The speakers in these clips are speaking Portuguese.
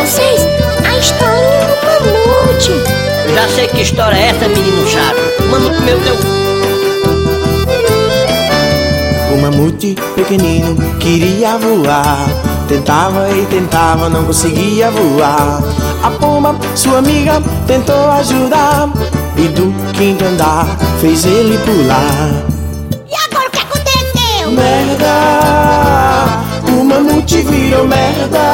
vocês a historinha do mamute. Eu já sei que história é essa, menino chato. O mamute meu deu... O mamute pequenino queria voar, tentava e tentava, não conseguia voar. A pomba, sua amiga, tentou ajudar, e do quinto andar fez ele pular. E agora o que aconteceu? Merda, o mamute virou merda.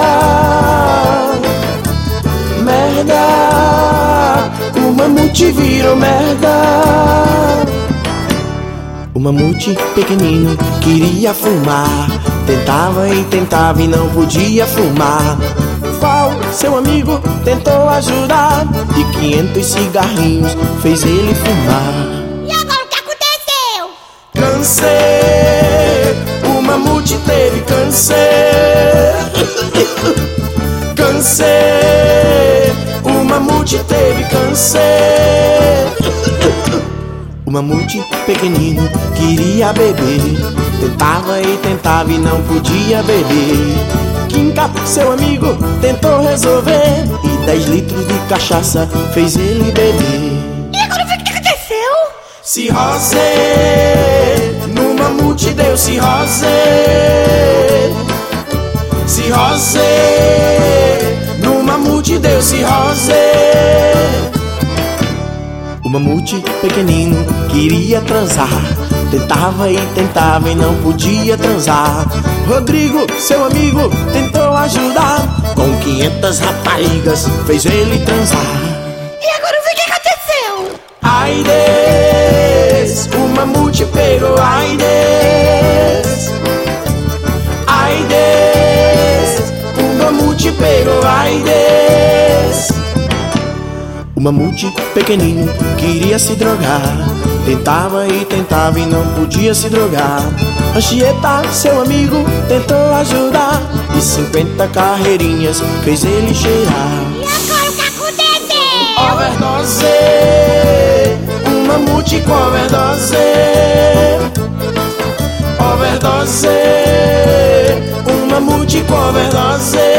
Merda, o mamute virou merda. O mamute pequenino queria fumar, tentava e tentava e não podia fumar. Qual seu amigo tentou ajudar, e 500 cigarrinhos fez ele fumar. E agora o que aconteceu? Câncer, o mamute teve câncer. Câncer, o mamute teve câncer. O mamute pequenino queria beber, tentava e tentava e não podia beber. Quinca, seu amigo, tentou resolver, e 10 litros de cachaça fez ele beber. E agora o que aconteceu? Cirrose, no mamute deu cirrose. Cirrose, no mamute deu cirrose. O mamute pequenino queria transar, tentava e tentava e não podia transar. Rodrigo, seu amigo, tentou ajudar, com 500 raparigas fez ele transar. E agora o que aconteceu? AIDS, o mamute pegou AIDS. AIDS, o mamute pegou AIDS. O mamute pequenino queria se drogar, tentava e tentava e não podia se drogar. Anchieta, seu amigo, tentou ajudar, e 50 carreirinhas fez ele cheirar. E agora o que aconteceu? Overdose, um mamute com overdose. Overdose, um mamute com overdose.